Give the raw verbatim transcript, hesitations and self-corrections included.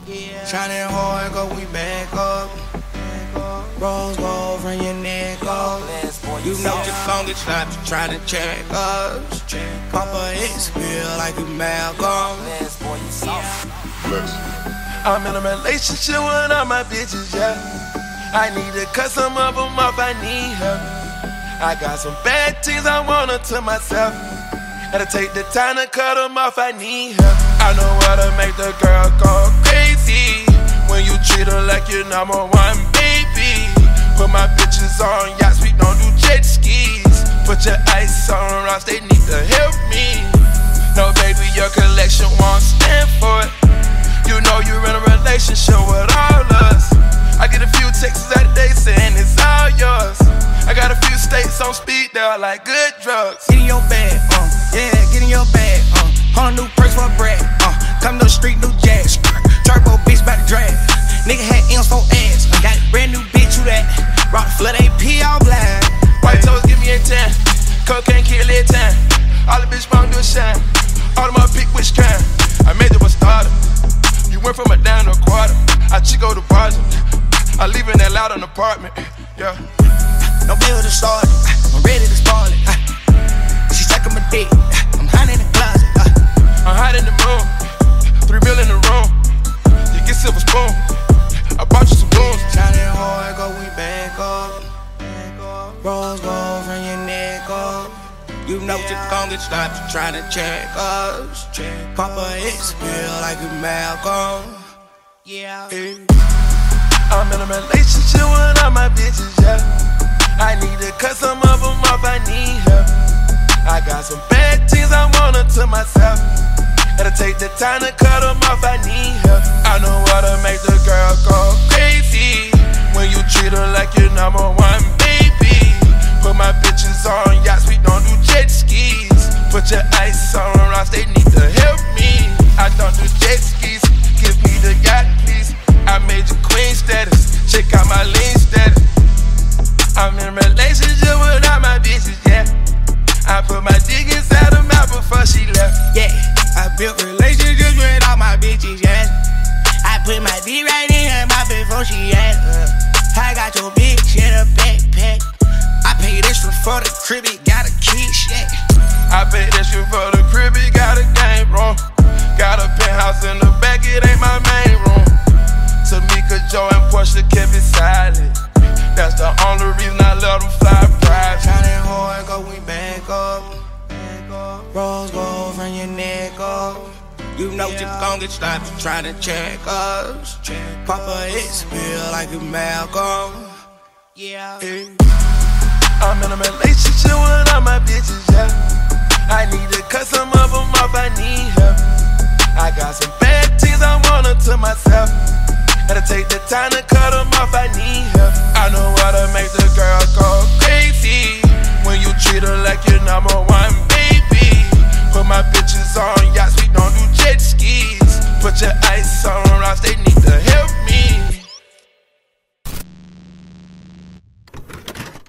Yeah. Shining hard, go we back up. Rose gold from your neck up. You know you gon' get slapped, you tryna check us. Papa X feel like you Malcolm. I'm in a relationship with all my bitches, yeah. I need to cut some of them off, I need help. I got some bad things I want to myself. Gotta take the time to cut them off, I need help. I know how to make the girl go crazy when you treat her like your number one baby. Put my bitches on yachts, we don't do jet skis. Put your ice on rocks, they need to help me. No baby, your collection won't stand for it. You know you're in a relationship with all us. I get a few texts out of day saying it's all yours. I got a few states on speed, they're like good drugs. Get in your bag, uh, yeah, get in your bag, uh. Hundred new perks for a brat, uh. Come to the street, new jazz. Turbo bitch bout to drag. Nigga had M's for ass. Uh. Got a brand new bitch, who that? Rock the flood A P all black. White toes give me a ten. Cocaine kill it ten. All the bitch wanna do a shine. All of my pick which kind. I made you a starter. You went from a down to a quarter. I Chico the project. I live in that loud an apartment. Yeah. No bill to start it. I'm ready to spoil it. She sucking my dick. I'm hiding in the closet. I'm hot in the moon. Three mil in the room. You get silver spoon. I bought you some booze. Shining hard, go we back up. Rose gold from your neck up. You know you gon' get slapped, you tryna check us. Papa X feel like you Malcolm. Yeah. I'm in a relationship with all my bitches, yeah. I need to cut some of them off, I need help. I got some bad things I want to myself. Gotta take the time to cut them off, I need help. I know how to make the girl go crazy when you treat her like your number one baby. Put my bitches on yachts, we don't do jet skis. Put your ice on rocks, they need to help me. I don't do jet skis, give me the yacht please. I made you queen status, check out my lean status. I'm in a relationship with all my bitches, yeah. I put my dick inside her mouth before she left. Yeah, I built relationships with all my bitches, yeah. I put my dick right in her mouth before she asked. Uh, I got your bitch in a backpack. I paid extra for the crib, it got a key, yeah. I paid extra for the crib, it got a game room. Got a penthouse in the back, it ain't my main room. Tamika, Joe, and Portia kept it silent. That's the only reason I let them fly private. Shining hard, go we back up. Rose gold from your neck up. You know you gon' get slapped, you tryna check us. Papa X feel like you Malcolm. Yeah. I'm in a relationship with all my bitches, yeah. I need to cut some of them off, I need help. I got some bad things I want to myself. Gotta take the time to cut them off, I need help. I know how to make the girl go crazy when you treat her like your number one baby. Put my